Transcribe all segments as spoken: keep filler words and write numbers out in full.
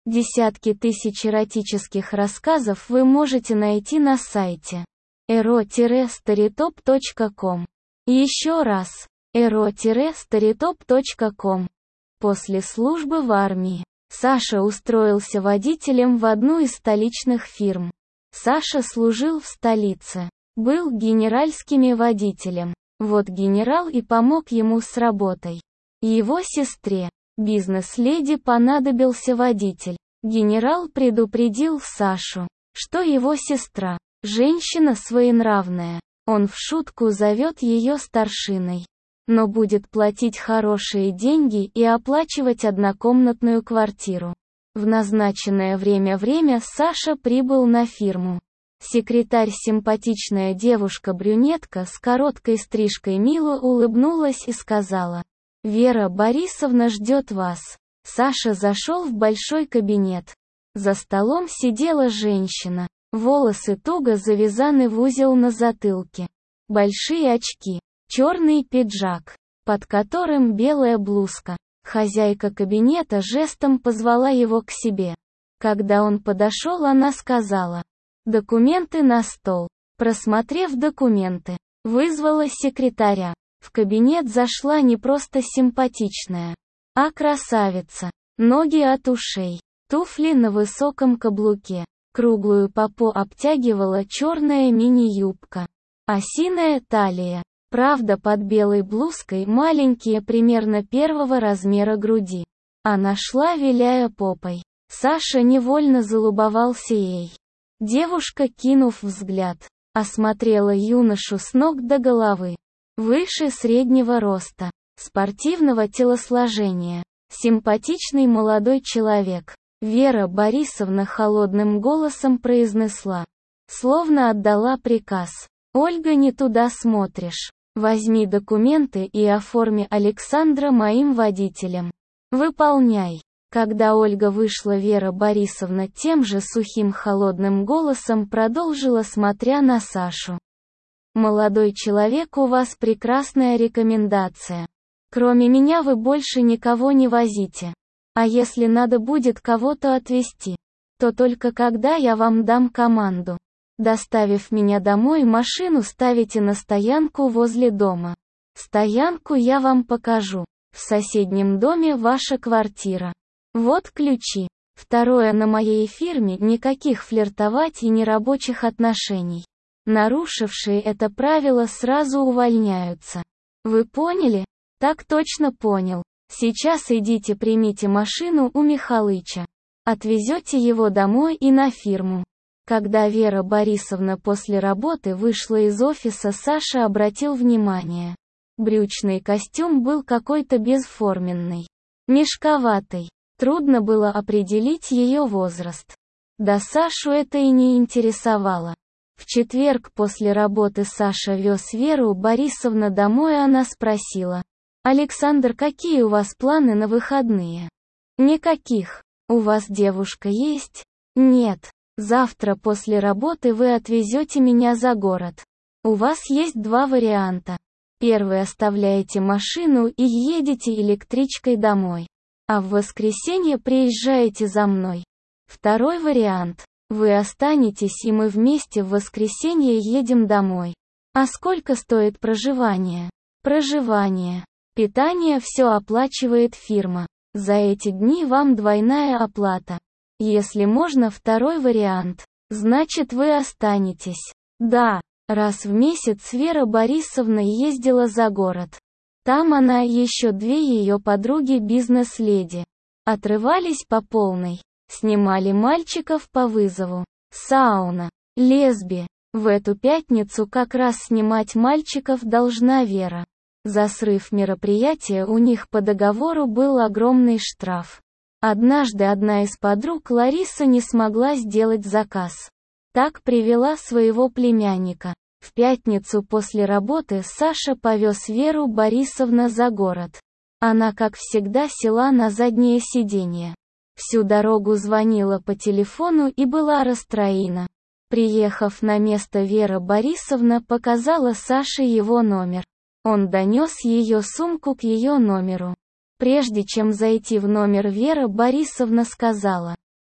Десятки тысяч эротических рассказов вы можете найти на сайте эро старитоп точка ком. Еще раз, эро старитоп точка ком. После службы в армии Саша устроился водителем в одну из столичных фирм. Саша служил в столице, был генеральским водителем. Вот генерал и помог ему с работой. Его сестре, бизнес-леди, понадобился водитель. Генерал предупредил Сашу, что его сестра – женщина своенравная. Он в шутку зовет ее старшиной, но будет платить хорошие деньги и оплачивать однокомнатную квартиру. В назначенное время время Саша прибыл на фирму. Секретарь, симпатичная девушка-брюнетка с короткой стрижкой, мило улыбнулась и сказала: «Вера Борисовна ждет вас». Саша зашел в большой кабинет. За столом сидела женщина. Волосы туго завязаны в узел на затылке. Большие очки. Черный пиджак, под которым белая блузка. Хозяйка кабинета жестом позвала его к себе. Когда он подошел, она сказала: «Документы на стол». Просмотрев документы, вызвала секретаря. В кабинет зашла не просто симпатичная, а красавица. Ноги от ушей, туфли на высоком каблуке, круглую попу обтягивала черная мини-юбка. Осиная талия. Правда, под белой блузкой маленькие, примерно первого размера груди. Она шла, виляя попой. Саша невольно залюбовался ей. Девушка, кинув взгляд, осмотрела юношу с ног до головы. Выше среднего роста, спортивного телосложения, симпатичный молодой человек. Вера Борисовна холодным голосом произнесла, словно отдала приказ: «Ольга, не туда смотришь. Возьми документы и оформи Александра моим водителем. Выполняй». Когда Ольга вышла, Вера Борисовна тем же сухим холодным голосом продолжила, смотря на Сашу: «Молодой человек, у вас прекрасная рекомендация. Кроме меня вы больше никого не возите. А если надо будет кого-то отвезти, то только когда я вам дам команду. Доставив меня домой, машину ставите на стоянку возле дома. Стоянку я вам покажу. В соседнем доме ваша квартира. Вот ключи. Второе, на моей фирме никаких флиртовать и нерабочих отношений. Нарушившие это правило сразу увольняются. Вы поняли?» «Так точно понял. Сейчас идите, примите машину у Михалыча. Отвезете его домой и на фирму». Когда Вера Борисовна после работы вышла из офиса, Саша обратил внимание. Брючный костюм был какой-то бесформенный, мешковатый. Трудно было определить ее возраст. Да Сашу это и не интересовало. В четверг после работы Саша вез Веру Борисовну домой, и она спросила: «Александр, какие у вас планы на выходные?» «Никаких. У вас девушка есть?» «Нет. Завтра после работы вы отвезете меня за город. У вас есть два варианта. Первый: оставляете машину и едете электричкой домой. А в воскресенье приезжаете за мной. Второй вариант: вы останетесь, и мы вместе в воскресенье едем домой. А сколько стоит проживание?» «Проживание. Питание все оплачивает фирма. За эти дни вам двойная оплата. Если можно второй вариант, значит вы останетесь». «Да». Раз в месяц Вера Борисовна ездила за город. Там она и еще две ее подруги, бизнес-леди, отрывались по полной. Снимали мальчиков по вызову. Сауна. Лесби. В эту пятницу как раз снимать мальчиков должна Вера. За срыв мероприятия у них по договору был огромный штраф. Однажды одна из подруг, Лариса, не смогла сделать заказ. Так привела своего племянника. В пятницу после работы Саша повез Веру Борисовну за город. Она, как всегда, села на заднее сиденье. Всю дорогу звонила по телефону и была расстроена. Приехав на место, Вера Борисовна показала Саше его номер. Он донес ее сумку к ее номеру. Прежде чем зайти в номер, Вера Борисовна сказала: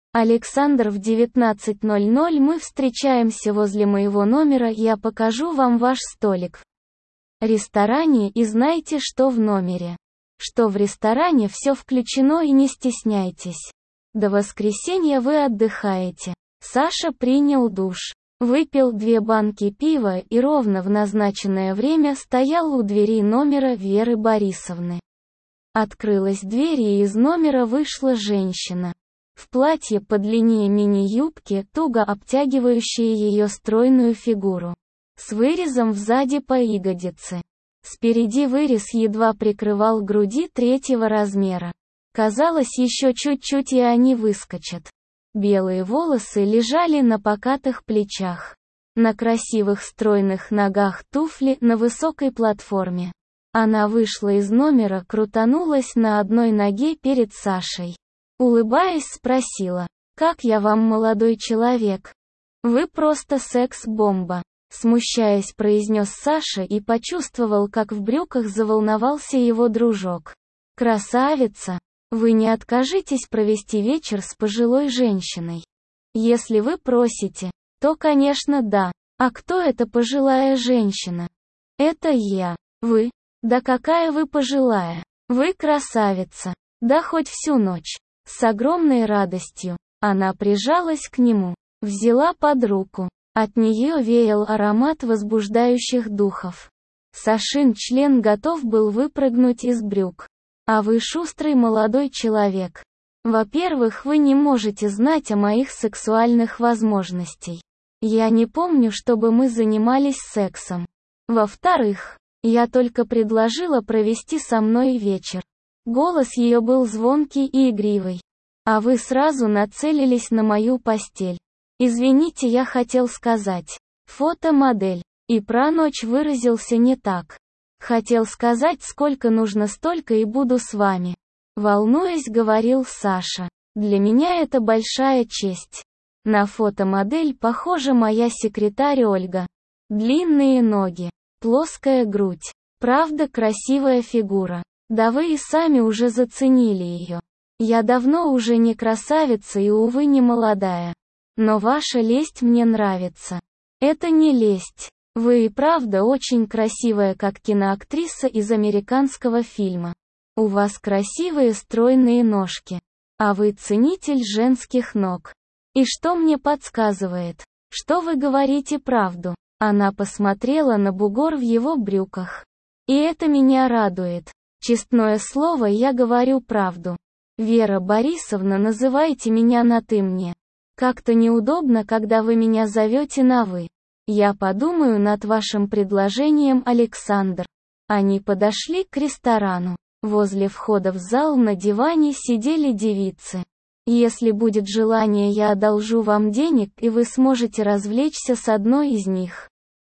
Александр, в девятнадцать ноль ноль мы встречаемся возле моего номера, я покажу вам ваш столик в ресторане и знайте, что в номере. Что в ресторане все включено и не стесняйтесь. До воскресенья вы отдыхаете. Саша принял душ, выпил две банки пива и ровно в назначенное время стоял у двери номера Веры Борисовны. Открылась дверь и из номера вышла женщина. В платье подлиннее мини-юбки, туго обтягивающее ее стройную фигуру. С вырезом сзади по ягодице. Спереди вырез едва прикрывал груди третьего размера. Казалось, еще чуть-чуть и они выскочат. Белые волосы лежали на покатых плечах. На красивых стройных ногах туфли на высокой платформе. Она вышла из номера, крутанулась на одной ноге перед Сашей. Улыбаясь, спросила: «Как я вам, молодой человек?» «Вы просто секс-бомба», смущаясь, произнес Саша и почувствовал, как в брюках заволновался его дружок. «Красавица! Вы не откажитесь провести вечер с пожилой женщиной? Если вы просите, то, конечно, да. А кто эта пожилая женщина?» «Это я. Вы? Да какая вы пожилая? Вы красавица. Да хоть всю ночь». С огромной радостью она прижалась к нему, взяла под руку. От нее веял аромат возбуждающих духов. Сашин член готов был выпрыгнуть из брюк. А вы шустрый молодой человек. Во-первых, вы не можете знать о моих сексуальных возможностях. Я не помню, чтобы мы занимались сексом. Во-вторых, я только предложила провести со мной вечер. Голос ее был звонкий и игривый. А вы сразу нацелились на мою постель. Извините, я хотел сказать. Фотомодель. И про ночь выразился не так. Хотел сказать, сколько нужно, столько и буду с вами. Волнуясь, говорил Саша. Для меня это большая честь. На фотомодель похожа моя секретарь Ольга. Длинные ноги. Плоская грудь. Правда, красивая фигура. Да вы и сами уже заценили ее. Я давно уже не красавица и, увы, не молодая. Но ваша лесть мне нравится. Это не лесть. Вы и правда очень красивая, как киноактриса из американского фильма. У вас красивые стройные ножки. А вы ценитель женских ног. И что мне подсказывает? Что вы говорите правду. Она посмотрела на бугор в его брюках. И это меня радует. Честное слово, я говорю правду. Вера Борисовна, называйте меня на «ты» мне. Как-то неудобно, когда вы меня зовете на «вы». Я подумаю над вашим предложением, Александр. Они подошли к ресторану. Возле входа в зал на диване сидели девицы. Если будет желание, я одолжу вам денег, и вы сможете развлечься с одной из них.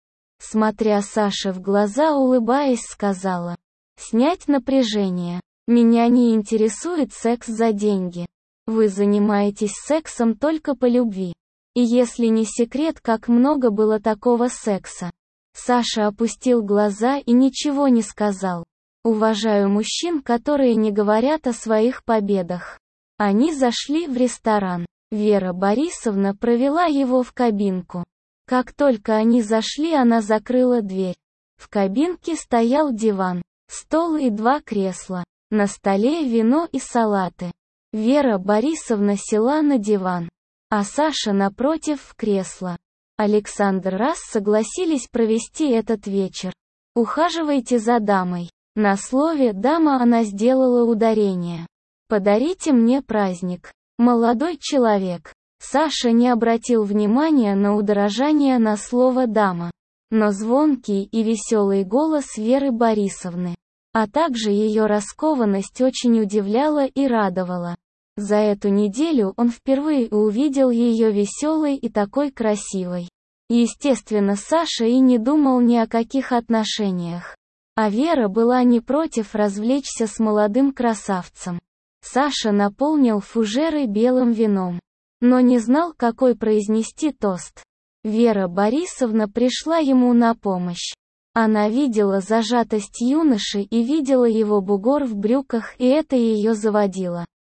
Смотря Саше в глаза, улыбаясь, сказала: «Снять напряжение. Меня не интересует секс за деньги. Вы занимаетесь сексом только по любви. И если не секрет, как много было такого секса?» Саша опустил глаза и ничего не сказал. Уважаю мужчин, которые не говорят о своих победах. Они зашли в ресторан. Вера Борисовна провела его в кабинку. Как только они зашли, она закрыла дверь. В кабинке стоял диван, стол и два кресла. На столе вино и салаты. Вера Борисовна села на диван, а Саша напротив в кресло. Александр раз согласились провести этот вечер. Ухаживайте за дамой. На слове «дама» она сделала ударение. Подарите мне праздник. Молодой человек. Саша не обратил внимания на удорожание на слово «дама». Но звонкий и веселый голос Веры Борисовны, а также ее раскованность очень удивляла и радовала. За эту неделю он впервые увидел ее веселой и такой красивой. Естественно, Саша и не думал ни о каких отношениях. А Вера была не против развлечься с молодым красавцем. Саша наполнил фужеры белым вином, но не знал, какой произнести тост. Вера Борисовна пришла ему на помощь. Она видела зажатость юноши и видела его бугор в брюках, и это ее заводило.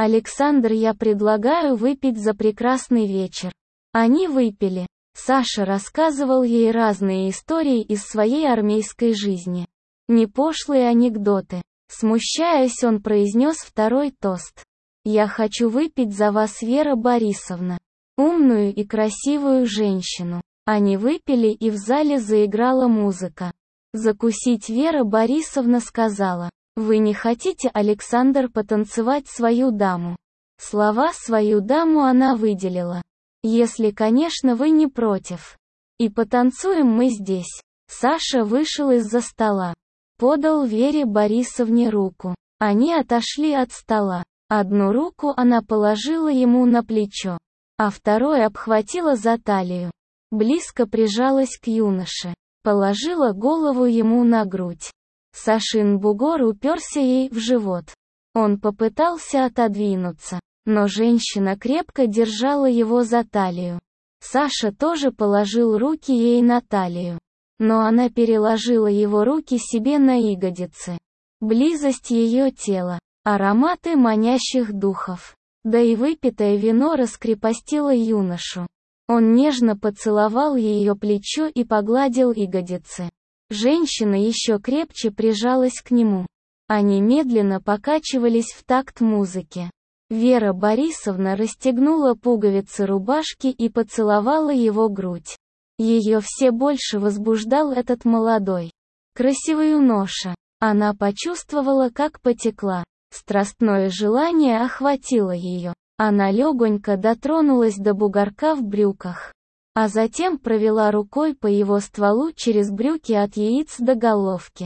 Александр, я предлагаю выпить за прекрасный вечер. Они выпили. Саша рассказывал ей разные истории из своей армейской жизни. Не пошлые анекдоты. Смущаясь, он произнес второй тост. «Я хочу выпить за вас, Вера Борисовна. Умную и красивую женщину». Они выпили, и в зале заиграла музыка. Закусить Вера Борисовна сказала: «Вы не хотите, Александр, потанцевать свою даму?» Слова «свою даму» она выделила. «Если, конечно, вы не против. И потанцуем мы здесь». Саша вышел из-за стола. Подал Вере Борисовне руку. Они отошли от стола. Одну руку она положила ему на плечо, а второй обхватила за талию. Близко прижалась к юноше. Положила голову ему на грудь. Сашин бугор уперся ей в живот. Он попытался отодвинуться, но женщина крепко держала его за талию. Саша тоже положил руки ей на талию, но она переложила его руки себе на ягодицы. Близость ее тела, ароматы манящих духов, да и выпитое вино раскрепостило юношу. Он нежно поцеловал ее плечо и погладил ягодицы. Женщина еще крепче прижалась к нему. Они медленно покачивались в такт музыки. Вера Борисовна расстегнула пуговицы рубашки и поцеловала его грудь. Ее все больше возбуждал этот молодой, красивый юноша. Она почувствовала, как потекла. Страстное желание охватило ее. Она легонько дотронулась до бугорка в брюках, а затем провела рукой по его стволу через брюки от яиц до головки.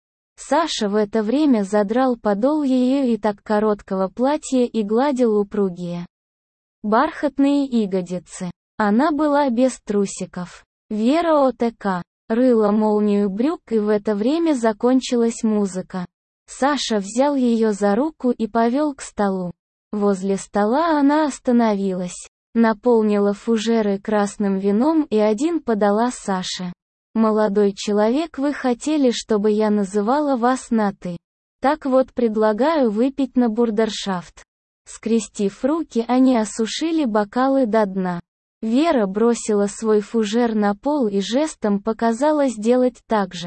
Саша в это время задрал подол ее и так короткого платья и гладил упругие бархатные ягодицы. Она была без трусиков. Вера ОТК рыла молнию брюк, и в это время закончилась музыка. Саша взял ее за руку и повел к столу. Возле стола она остановилась, наполнила фужеры красным вином и один подала Саше. «Молодой человек, вы хотели, чтобы я называла вас на «ты». Так вот, предлагаю выпить на бурдершафт». Скрестив руки, они осушили бокалы до дна. Вера бросила свой фужер на пол и жестом показала сделать так же.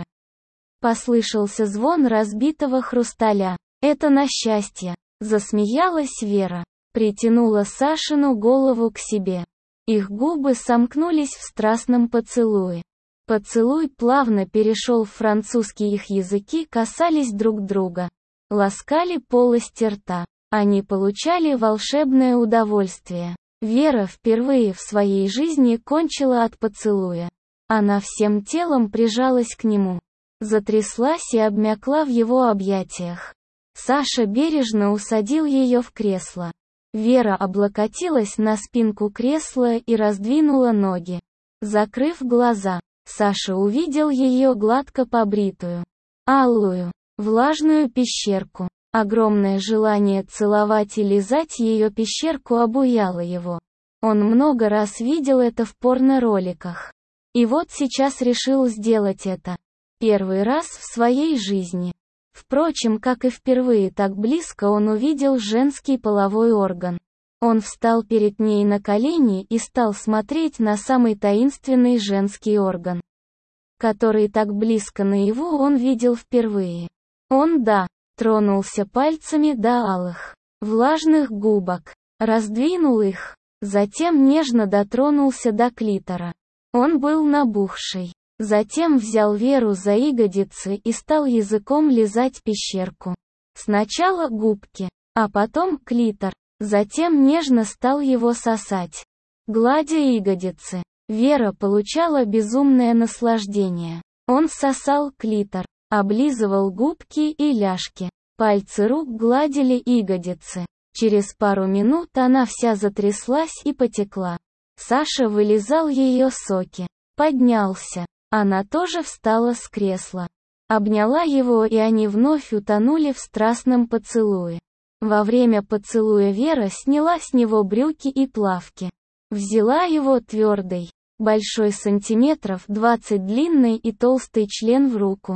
Послышался звон разбитого хрусталя. «Это на счастье», — засмеялась Вера. Притянула Сашину голову к себе. Их губы сомкнулись в страстном поцелуе. Поцелуй плавно перешел в французский, их языки касались друг друга. Ласкали полость рта. Они получали волшебное удовольствие. Вера впервые в своей жизни кончила от поцелуя. Она всем телом прижалась к нему. Затряслась и обмякла в его объятиях. Саша бережно усадил ее в кресло. Вера облокотилась на спинку кресла и раздвинула ноги. Закрыв глаза, Саша увидел ее гладко побритую, алую, влажную пещерку. Огромное желание целовать и лизать ее пещерку обуяло его. Он много раз видел это в порно-роликах. И вот сейчас решил сделать это. Первый раз в своей жизни. Впрочем, как и впервые так близко он увидел женский половой орган. Он встал перед ней на колени и стал смотреть на самый таинственный женский орган, который так близко наяву он видел впервые. Он, да, тронулся пальцами до алых, влажных губок, раздвинул их, затем нежно дотронулся до клитора. Он был набухший. Затем взял Веру за ягодицы и стал языком лизать пещерку. Сначала губки, а потом клитор. Затем нежно стал его сосать, гладя ягодицы. Вера получала безумное наслаждение. Он сосал клитор, облизывал губки и ляжки. Пальцы рук гладили ягодицы. Через пару минут она вся затряслась и потекла. Саша вылизал ее соки. Поднялся. Она тоже встала с кресла. Обняла его, и они вновь утонули в страстном поцелуе. Во время поцелуя Вера сняла с него брюки и плавки. Взяла его твердый, большой сантиметров двадцать длинный и толстый член в руку,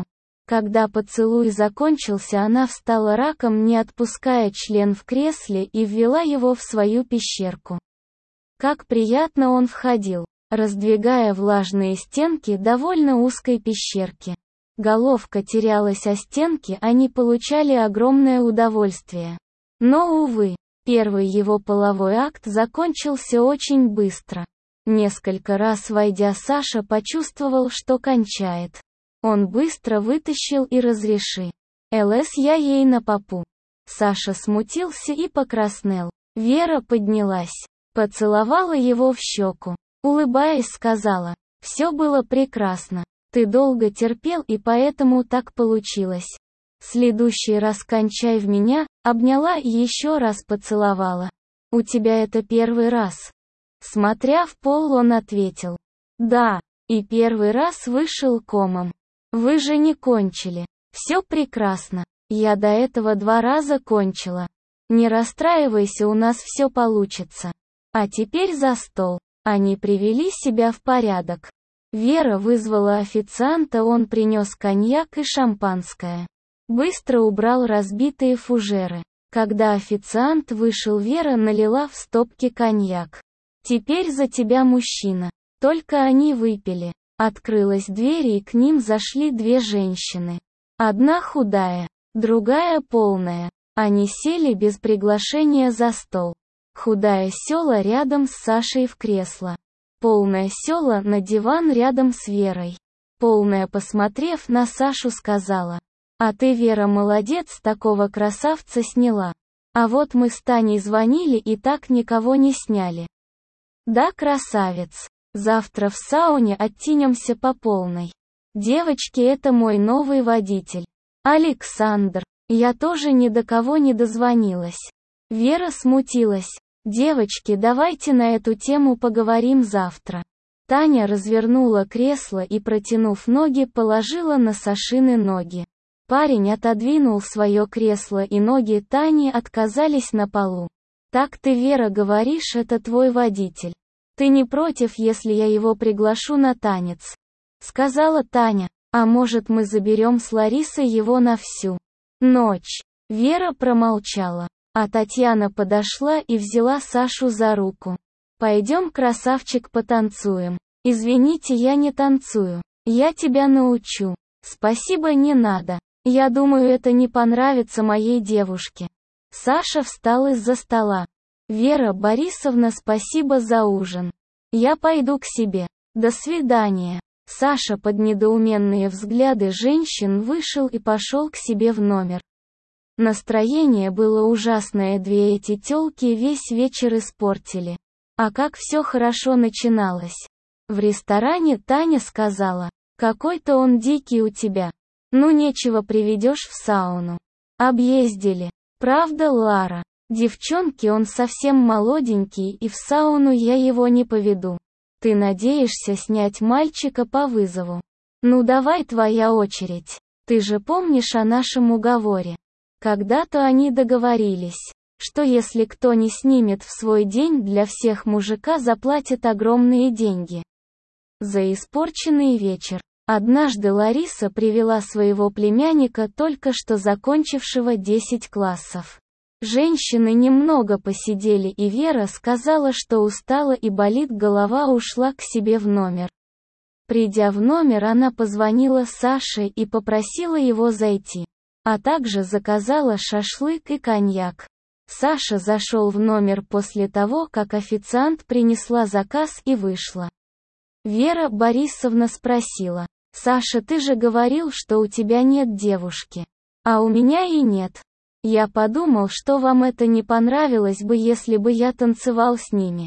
Когда поцелуй закончился, она встала раком, не отпуская член в кресле, и ввела его в свою пещерку. Как приятно он входил, раздвигая влажные стенки довольно узкой пещерки. Головка терялась о стенки, они получали огромное удовольствие. Но, увы, первый его половой акт закончился очень быстро. Несколько раз войдя, Саша почувствовал, что кончает. Он быстро вытащил и разреши. «ЛС я ей на попу». Саша смутился и покраснел. Вера поднялась, поцеловала его в щеку. Улыбаясь, сказала: «Все было прекрасно. Ты долго терпел, и поэтому так получилось. Следующий раз кончай в меня», обняла и еще раз поцеловала. «У тебя это первый раз?» Смотря в пол, он ответил: «Да». И первый раз вышел комом. «Вы же не кончили. Все прекрасно. Я до этого два раза кончила. Не расстраивайся, у нас все получится. А теперь за стол». Они привели себя в порядок. Вера вызвала официанта, он принес коньяк и шампанское. Быстро убрал разбитые фужеры. Когда официант вышел, Вера налила в стопки коньяк. «Теперь за тебя, мужчина». Только они выпили. Открылась дверь, и к ним зашли две женщины. Одна худая, другая полная. Они сели без приглашения за стол. Худая села рядом с Сашей в кресло. Полная села на диван рядом с Верой. Полная, посмотрев на Сашу, сказала: «А ты, Вера, молодец, такого красавца сняла. А вот мы с Таней звонили и так никого не сняли». «Да, красавец. Завтра в сауне оттянемся по полной. Девочки, это мой новый водитель. Александр. Я тоже ни до кого не дозвонилась». Вера смутилась. «Девочки, давайте на эту тему поговорим завтра». Таня развернула кресло и, протянув ноги, положила на Сашины ноги. Парень отодвинул свое кресло, и ноги Тани отказались на полу. «Так ты, Вера, говоришь, это твой водитель. Ты не против, если я его приглашу на танец?» Сказала Таня. «А может, мы заберем с Ларисой его на всю ночь?» Вера промолчала. А Татьяна подошла и взяла Сашу за руку. «Пойдем, красавчик, потанцуем». «Извините, я не танцую. Я тебя научу». «Спасибо, не надо. Я думаю, это не понравится моей девушке». Саша встал из-за стола. «Вера Борисовна, спасибо за ужин. Я пойду к себе. До свидания». Саша под недоуменные взгляды женщин вышел и пошел к себе в номер. Настроение было ужасное, две эти тёлки весь вечер испортили. А как все хорошо начиналось. В ресторане Таня сказала: «Какой-то он дикий у тебя. Ну нечего, приведешь в сауну». Объездили. «Правда, Лара? Девчонки, он совсем молоденький, и в сауну я его не поведу. Ты надеешься снять мальчика по вызову? Ну давай, твоя очередь. Ты же помнишь о нашем уговоре? Когда-то они договорились, что если кто не снимет в свой день, для всех мужика заплатят огромные деньги за испорченный вечер». Однажды Лариса привела своего племянника, только что закончившего десять классов. Женщины немного посидели, и Вера сказала, что устала и болит голова, ушла к себе в номер. Придя в номер, она позвонила Саше и попросила его зайти. А также заказала шашлык и коньяк. Саша зашел в номер после того, как официант принесла заказ и вышла. Вера Борисовна спросила: «Саша, ты же говорил, что у тебя нет девушки. А у меня и нет. Я подумал, что вам это не понравилось бы, если бы я танцевал с ними.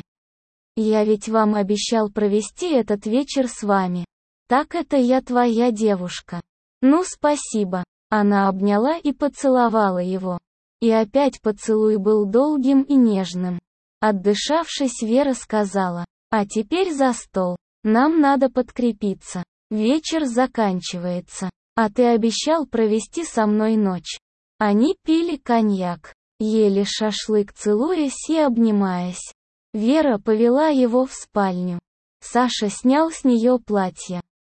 Я ведь вам обещал провести этот вечер с вами. Так это я твоя девушка». «Ну, спасибо». Она обняла и поцеловала его. И опять поцелуй был долгим и нежным. Отдышавшись, Вера сказала: «А теперь за стол. Нам надо подкрепиться. Вечер заканчивается. А ты обещал провести со мной ночь». Они пили коньяк, ели шашлык, целуясь и обнимаясь. Вера повела его в спальню. Саша снял с нее платье.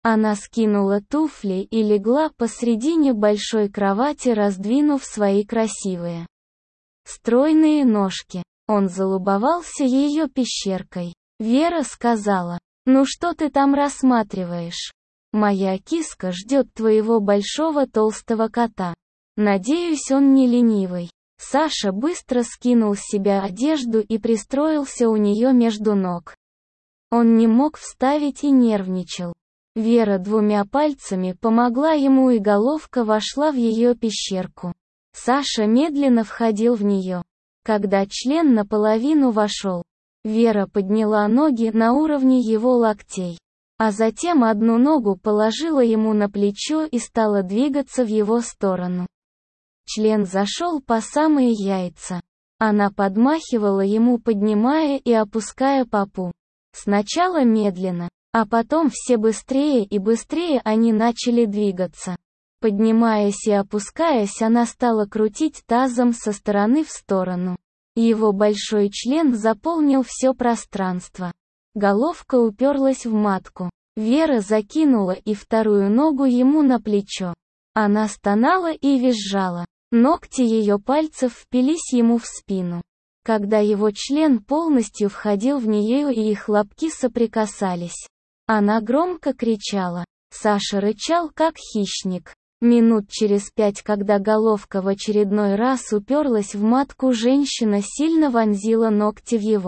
Она скинула туфли и легла посредине большой кровати, раздвинув свои красивые, стройные ножки. Он залюбовался ее пещеркой. Вера сказала: «Ну что ты там рассматриваешь? Моя киска ждет твоего большого толстого кота. Надеюсь, он не ленивый». Саша быстро скинул с себя одежду и пристроился у нее между ног. Он не мог вставить и нервничал. Вера двумя пальцами помогла ему, и головка вошла в ее пещерку. Саша медленно входил в нее. Когда член наполовину вошел, Вера подняла ноги на уровне его локтей, а затем одну ногу положила ему на плечо и стала двигаться в его сторону. Член зашел по самые яйца. Она подмахивала ему, поднимая и опуская попу. Сначала медленно, а потом все быстрее и быстрее они начали двигаться. Поднимаясь и опускаясь, она стала крутить тазом со стороны в сторону. Его большой член заполнил все пространство. Головка уперлась в матку. Вера закинула и вторую ногу ему на плечо. Она стонала и визжала. Ногти ее пальцев впились ему в спину. Когда его член полностью входил в нее и их лобки соприкасались, она громко кричала. Саша рычал как хищник. Минут через пять, когда головка в очередной раз уперлась в матку, женщина сильно вонзила ногти в его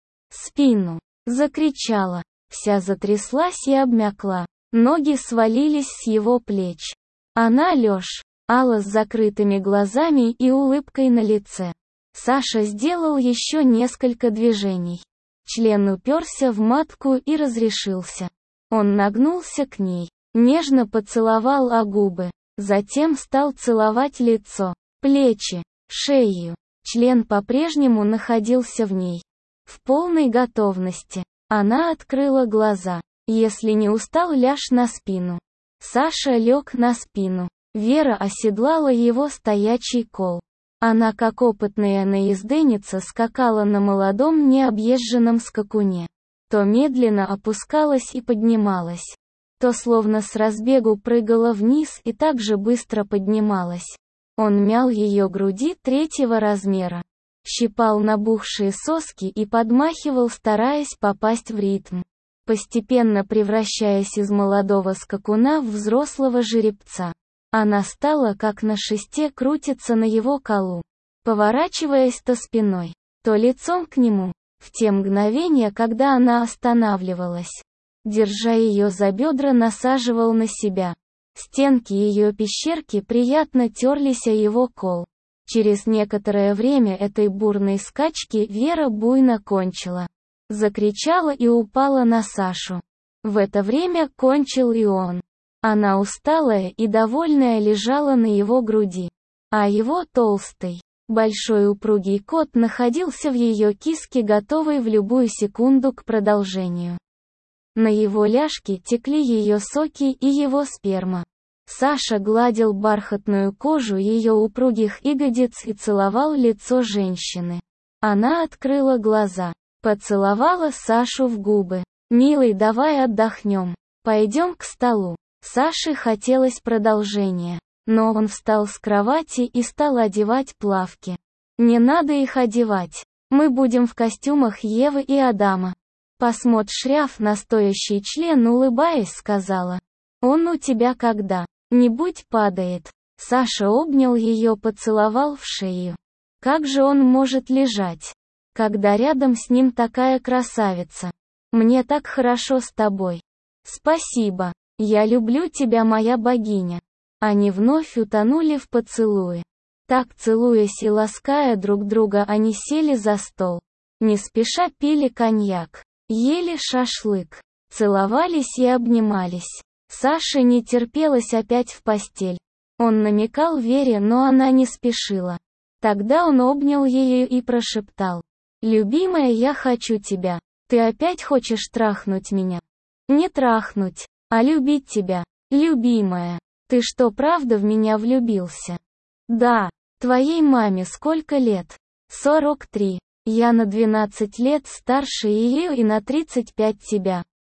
спину. Закричала. Вся затряслась и обмякла. Ноги свалились с его плеч. Она лежь, Алла с закрытыми глазами и улыбкой на лице. Саша сделал еще несколько движений. Член уперся в матку и разрешился. Он нагнулся к ней, нежно поцеловал о губы, затем стал целовать лицо, плечи, шею. Член по-прежнему находился в ней. В полной готовности. Она открыла глаза. «Если не устал, ляжь на спину». Саша лег на спину. Вера оседлала его стоячий кол. Она, как опытная наезденица, скакала на молодом необъезженном скакуне. То медленно опускалась и поднималась, то словно с разбегу прыгала вниз и так же быстро поднималась. Он мял ее груди третьего размера, щипал набухшие соски и подмахивал, стараясь попасть в ритм, постепенно превращаясь из молодого скакуна в взрослого жеребца. Она стала как на шесте крутиться на его колу, поворачиваясь то спиной, то лицом к нему. В те мгновения, когда она останавливалась, держа ее за бедра, насаживал на себя. Стенки ее пещерки приятно терлись о его кол. Через некоторое время этой бурной скачки Вера буйно кончила. Закричала и упала на Сашу. В это время кончил и он. Она, усталая и довольная, лежала на его груди, а его толстый, большой упругий кот находился в ее киске, готовый в любую секунду к продолжению. На его ляжке текли ее соки и его сперма. Саша гладил бархатную кожу ее упругих ягодиц и целовал лицо женщины. Она открыла глаза, поцеловала Сашу в губы. «Милый, давай отдохнем. Пойдем к столу». Саше хотелось продолжения, но он встал с кровати и стал одевать плавки. «Не надо их одевать. Мы будем в костюмах Евы и Адама». «Посмотришь, шряф на стоящий член», улыбаясь, сказала. «Он у тебя когда-нибудь падает». Саша обнял ее, поцеловал в шею. Как же он может лежать, когда рядом с ним такая красавица? «Мне так хорошо с тобой». «Спасибо. Я люблю тебя, моя богиня». Они вновь утонули в поцелуе. Так, целуясь и лаская друг друга, они сели за стол. Не спеша пили коньяк, ели шашлык, целовались и обнимались. Саше не терпелось опять в постель. Он намекал Вере, но она не спешила. Тогда он обнял ее и прошептал: «Любимая, я хочу тебя. Ты опять хочешь трахнуть меня?» «Не трахнуть, а любить тебя, любимая. Ты что, правда в меня влюбился?» «Да. Твоей маме сколько лет?» «сорок три. Я на двенадцать лет старше ее и на тридцать пять тебя.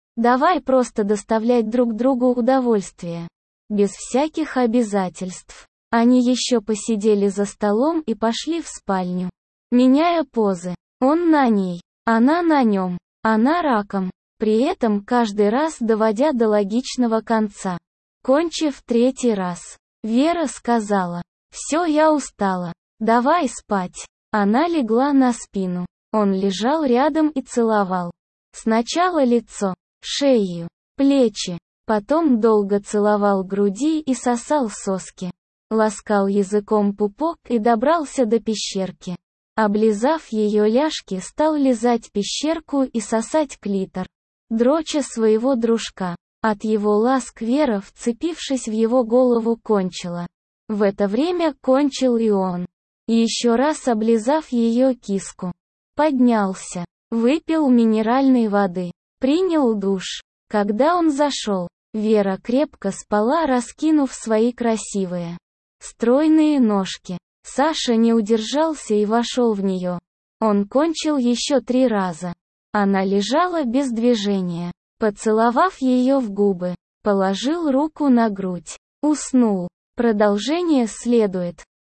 Давай просто доставлять друг другу удовольствие. Без всяких обязательств. Они еще посидели за столом и пошли в спальню. Меняя позы. Он на ней. Она на нем. Она раком. При этом каждый раз доводя до логичного конца. Кончив третий раз. Вера сказала. «Все, я устала. Давай спать». Она легла на спину. Он лежал рядом и целовал. Сначала лицо, шею, плечи. Потом долго целовал груди и сосал соски. Ласкал языком пупок и добрался до пещерки. Облизав ее ляжки, стал лизать пещерку и сосать клитор. Дроча своего дружка. От его ласк Вера, вцепившись в его голову, кончила. В это время кончил и он. Еще раз облизав ее киску. Поднялся. Выпил минеральной воды. Принял душ. Когда он зашел, Вера крепко спала, раскинув свои красивые, стройные ножки. Саша не удержался и вошел в нее. Он кончил еще три раза. Она лежала без движения. Поцеловав ее в губы, положил руку на грудь. Уснул. Продолжение следует.